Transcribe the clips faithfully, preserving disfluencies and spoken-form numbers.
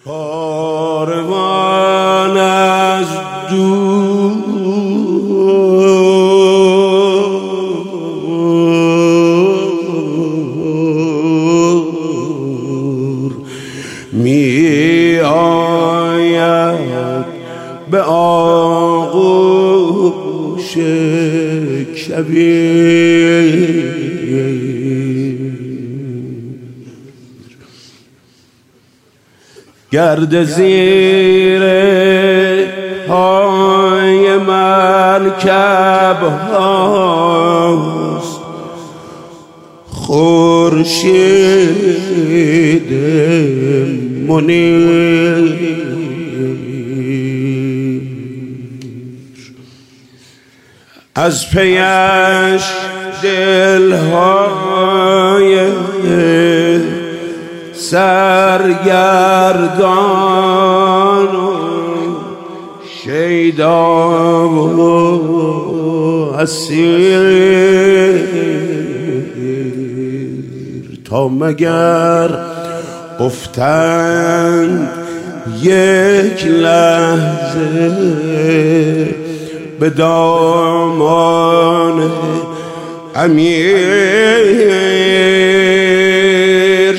کاروان از دور می آید به آغوش کبیر، گرد زیر پای مرکب هاست، خورشید منیر از پیش دلهای سرگردان و شیدا و اسیر، تا مگر گفتند یک لحظه به دامان امیر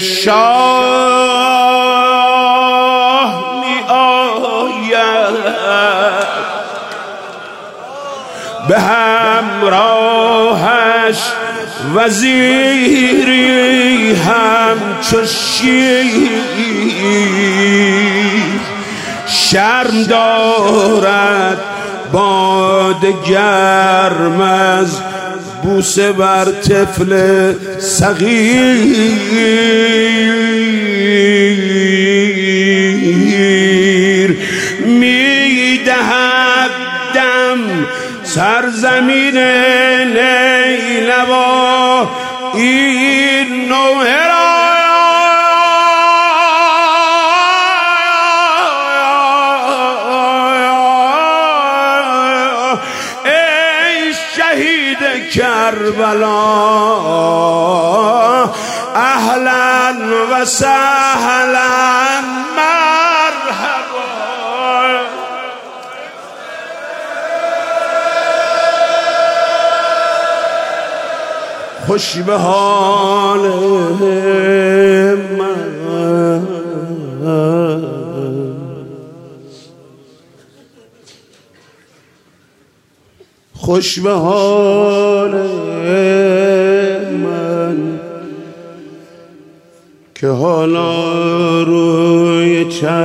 شاه می آید به همراهش وزیری همچو شیر، شرم دارد باد گرم از بوسه بر طفل صغیر، میدهد دم سرزمین نیلوا این نوحه را کربلا، اهلا و سهلا مرحبا. خوش به حال من، خوش به حال من که حالا روی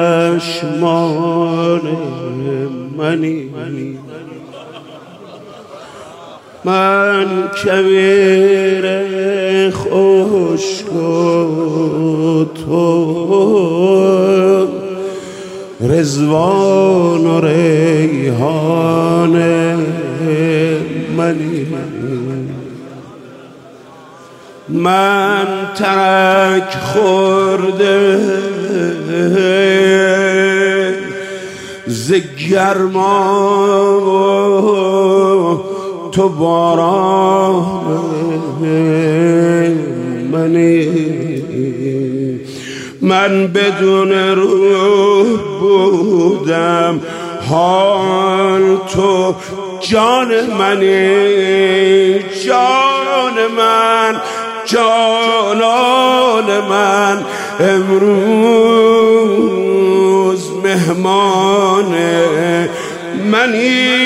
چشمان منی، من کویر خشک و تو رضوان و ریحان منی، من ترک خورده ز گرما و تو باران منی، من بدون روح بودم حال تو جان منی، جان من جانان من امروز مهمان منی،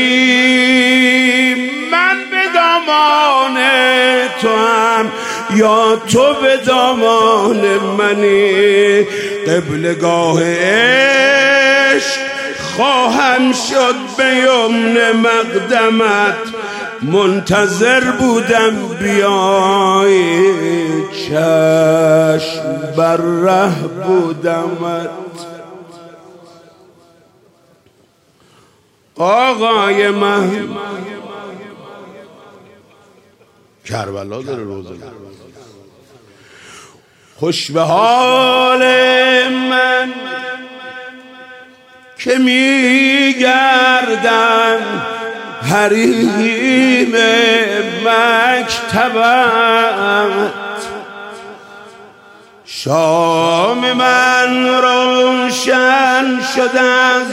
من به دامان تو هم یا تو به دامان منی، قبلگاه عشق خواهم شد به یمن مقدمت، منتظر بودم بیای چشم بر ره بودمت. آقای من کربلا داره روزه، خوش به حال من که میگردم حریم مکتبت، شام من روشن روشن شد از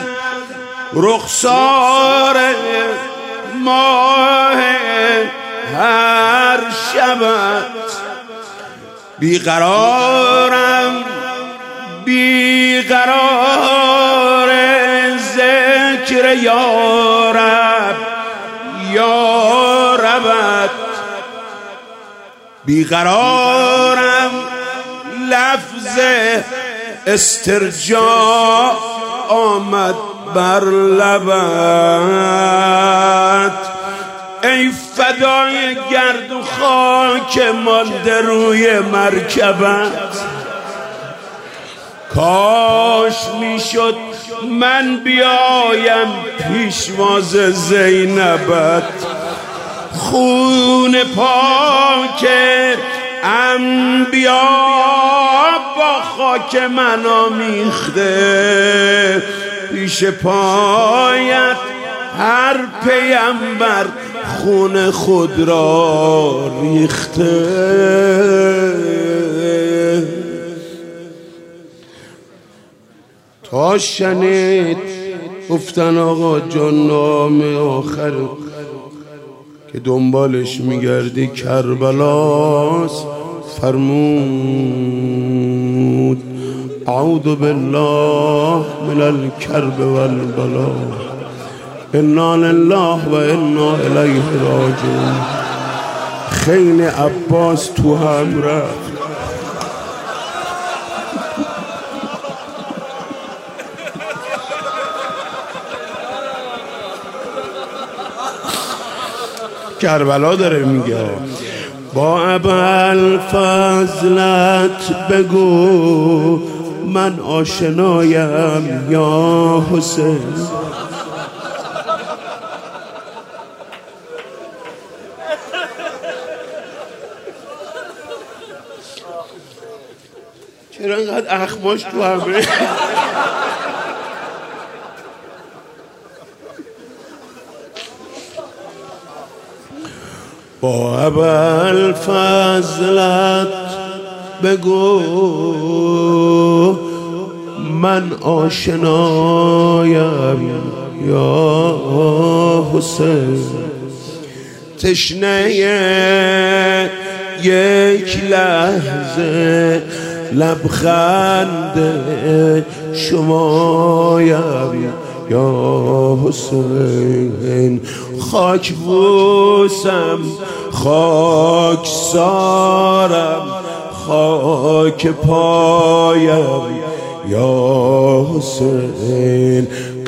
رخسار ماه هر شبت. بیقرارم بیقرار ذکر یارب یاربت. بیقرارم لفظ استرجاع آمد بر لبت. ای فدای گرد و خاک مانده روی مرکبت. کاش میشد من بیایم پیشواز زینبت. خون پاک انبیا با خاک من آمیخته. پیش پایت هر پیمبر خون خود را ریخته. تا شنید گفتن آقا جان نام آخر که دنبالش میگردی کربلاست، فرمود اعوذ بالله من الکرب والبلا، انا لله و انا الیه راجعون. خیل عباس تو هم رفت. کربلا داره میگه با ابوالفضلت بگو من آشنایم یا حسین. چرا اینقدر اخماش تو همه؟ با ابوالفضلت بگو من آشنایم یا حسین. تشنه یک لحظه لبخند شمایم یا حسین. خاک بوسم خاک سارم خاک پایم یا حسین.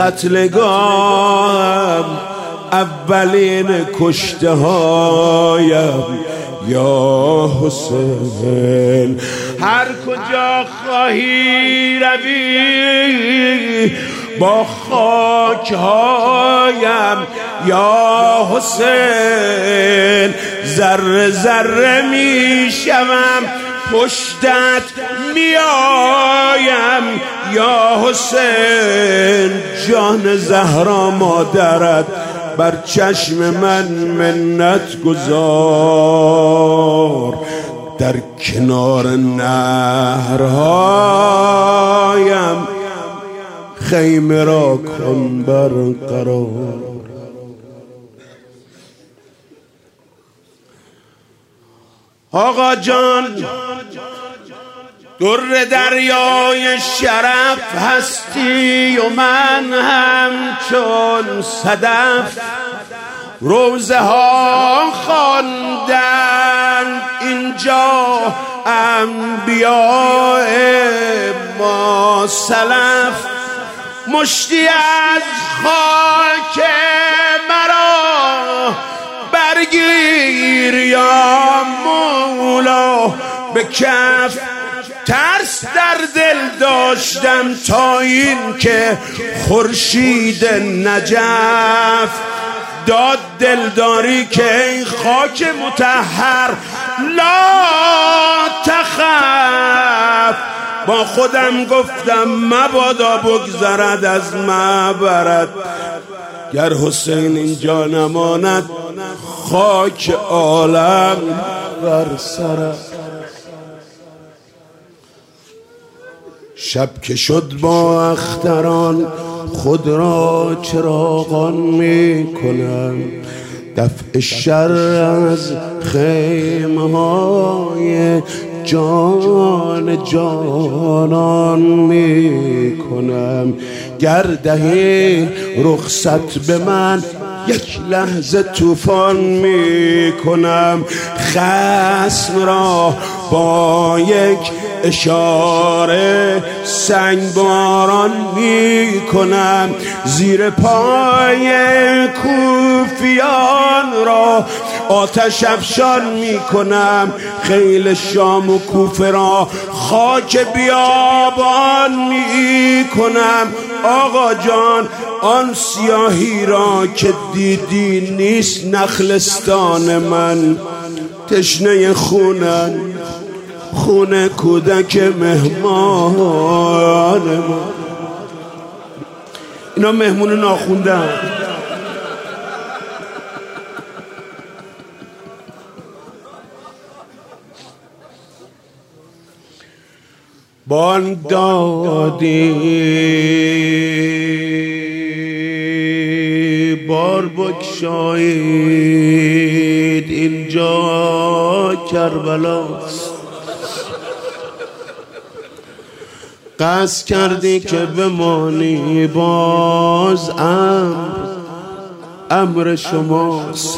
قتلگاهم اولین کشته هایم یا حسین. هر کجا خواهی روی با خاک هایم یا حسین. ذره ذره می شوم پشتت می آیم یا حسین. جان زهرا مادرت بر چشم من منت گذار. در کنار نهرهایم خیمه را کن برقرار. آقا جان در دریای شرف هستی و من همچون صدف. روزه ها خواندند اینجا انبیاء ما سلف. مشتی از خاک مرا برگیر یا مولا. به کف ترس در دل داشتم تا این که خورشید نجف داد دلداری که این خاک مطهر لا تخف. با خودم گفتم مبادا بگذرد از معبرت. گر حسین اینجا نماند خاک عالم بر سرت. شب که شد با اختران خود را چراغان می کنم، دفع شر از خیمه های جان جانان می کنم. گردهی رخصت به من یک لحظه طوفان می کنم، خصم را با یک اشاره سنگ باران می کنم، زیر پای کوفیان را آتش افشان می کنم، خیل شام و کوفه را خاک بیابان می کنم. آقا جان آن سیاهی را که دیدی نیست نخلستان من، تشنه خونن، خون کودک مهمان ما. اینا مهمون ناخوندن. بانگ دادی بار بگشایید، اینجا کربلاست. قصد کردی که بمانی، باز امر امر شماست.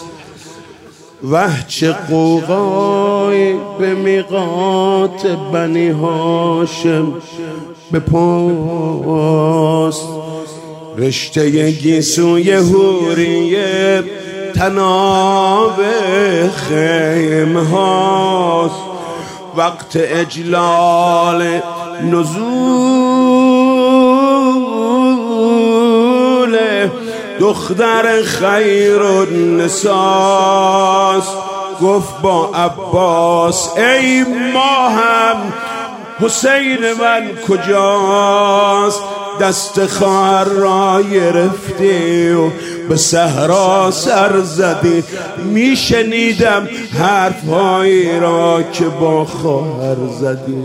وه چه قوقای به میقات بنی هاشم به پاست، رشته گیسوی حوریه تناب خیمه هاست. وقت اجلال نزول دختر خیر النساء، گفت با عباس ای ماهم حسین من کجاست؟ دست خواهر را گرفتی و به صحرا سر زدی، میشنیدم حرفهایی را که با خواهر زدی.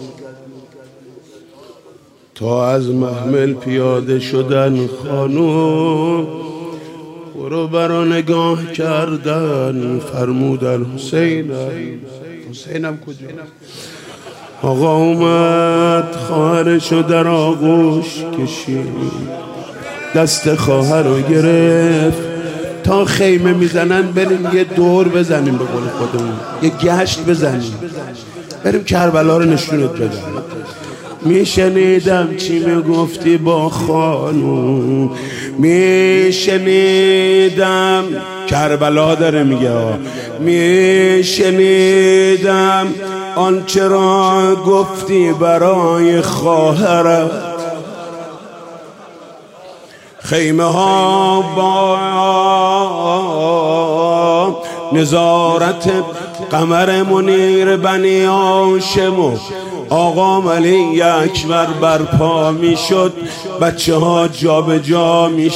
تا از محمل پیاده شدن خانوم برو برا نگاه کردن، فرمودن حسینم. حسینم کجا؟ آقا اومد خواهرشو در آغوش کشید، دست خواهر رو گرفت. تا خیمه میزنن بریم یه دور بزنیم، به قول خودمون یه گشت بزنیم، بریم کربلا رو نشونت بدم. میشنیدم چی میگفتی با خانوم، میشنیدم کربلا داره میگه، میشنیدم آنچه را گفتی برای خواهرم. خیمه ها با نظارت قمر منیر بنی هاشم و آقا علی اکبر برپا می شد، بچه ها جا به جا می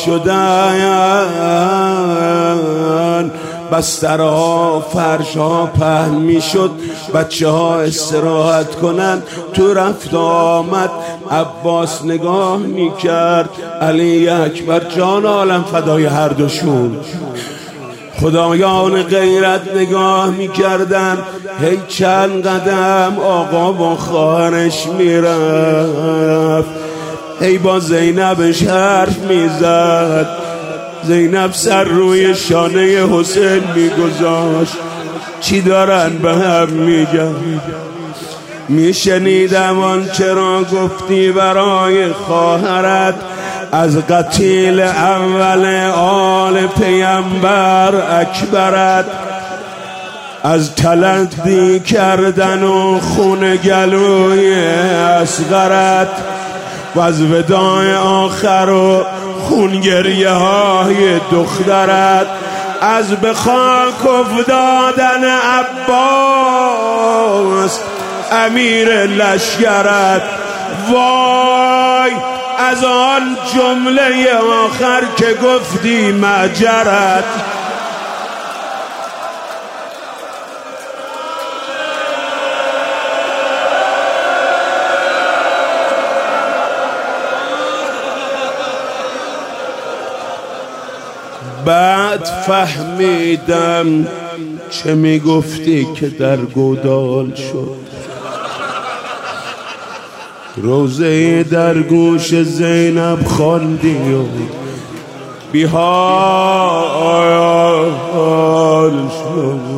شدن، بسترها فرشها پهن می شد، بچه ها استراحت کنن. تو رفت آمد عباس نگاه می کرد، علی اکبر جان عالم فدای هر دوشون. خدایان غیرت نگاه می کردن. هی چند قدم آقا با خواهرش می رفت، هی با زینبش حرف می زد. زینب سر روی شانه حسین می گذاشت، چی دارن به هم می گن؟ می شنیدم آنچه را گفتی برای خواهرت، از قتیل اول آل پیامبر اکبرت، از تلدی کردن و خون گلوی اصغرت، و از وداع آخر و خونگریه های دخترت، از به خاک افتادن عباس امیر لشکرت. وای از آن جمله آخر که گفتی مجرت. بعد فهمیدم چه میگفتی که در گودال شد. روزه در گوش زینب خواندی و بی‌حال شد.